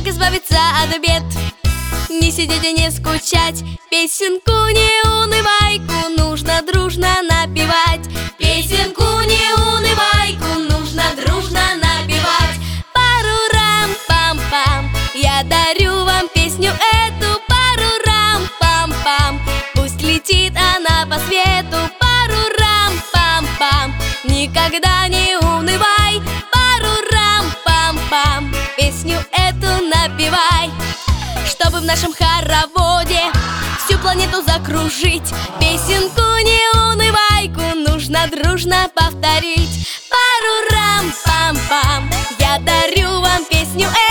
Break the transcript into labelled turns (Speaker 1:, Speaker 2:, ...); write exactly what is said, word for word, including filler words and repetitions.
Speaker 1: избавиться от бед, не сидеть и не скучать. Песенку неунывайку нужно дружно напевать. Песенку неунывайку нужно дружно напевать. Пару-рам-пам-пам, я дарю вам песню эту. Пару-рам-пам-пам, пусть летит она по свету. Пару-рам-пам-пам, никогда не унывай. Пару-рам-пам-пам, песню эту напевай. Чтобы в нашем хороводе всю планету закружить, песенку неунывайку нужно дружно повторить. Пару-рам-пам-пам, я дарю вам песню эту.